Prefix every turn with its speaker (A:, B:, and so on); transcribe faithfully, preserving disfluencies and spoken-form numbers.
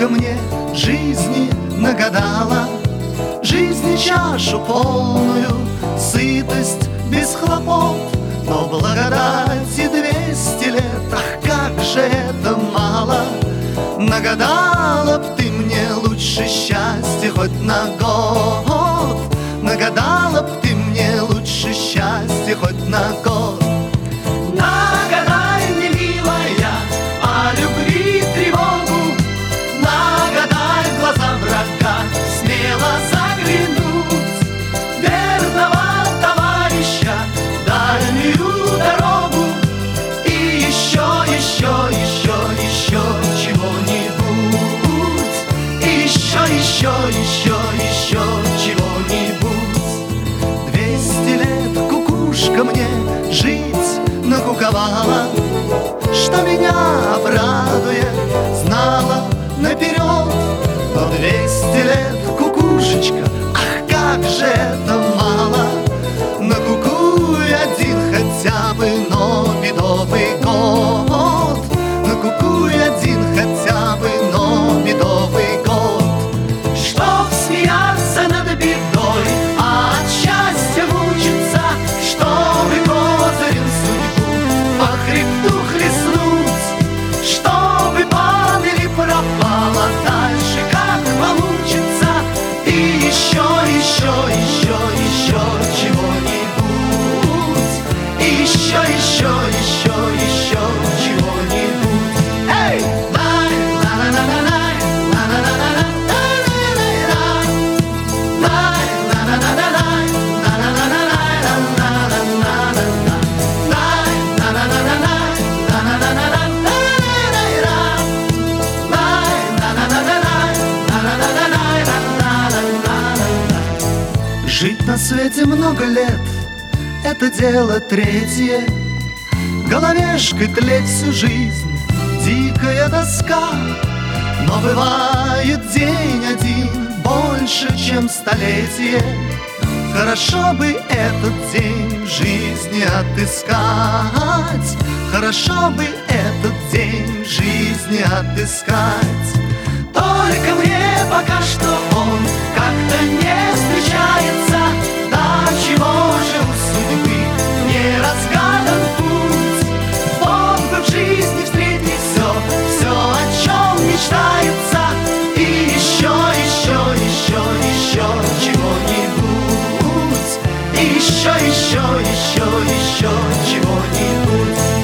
A: кукушка мне жизни нагадала, жизни чашу полную, сытость без хлопот. Но благодати двести лет, ах, как же это мало! Нагадала б ты мне лучше счастье хоть на год, нагадала б ты мне лучше счастье хоть на год. Нагадай мне, милая, о любви тревогу, нагадай в глаза врага, смело заглянуть, верного товарища, дальнюю дорогу. И еще, еще, еще, еще чего-нибудь, и еще, еще, еще, еще чего-нибудь. Двести лет кукушка мне жить накуковала, что меня обрадует, знала наперед. Но двести лет кукушечка, ах, как же это мало! Накукуй один хотя бы, но медовый год, накукуй один хотя бы, но медовый год. Чтоб смеяться над бедой, а от счастья мучиться, чтобы козырем судьбу по хребту хлестнуть, чтобы падали пропало дальше, как получится. И еще, еще, еще, еще чего-нибудь, и еще, еще, еще, еще чего-нибудь. Эй! Жить на свете много лет — это дело третье, головешкой тлеть всю жизнь — дикая тоска. Но бывает день один больше, чем столетие. Хорошо бы этот день в жизни отыскать, хорошо бы этот день в жизни отыскать. Только мне пока что он как-то не встречается. Да чего же у судьбы не разгадан путь? Вот бы в жизни встретить все, все, о чем мечтается. И еще, еще, еще, еще чего-нибудь, и еще, еще, еще, еще чего-нибудь.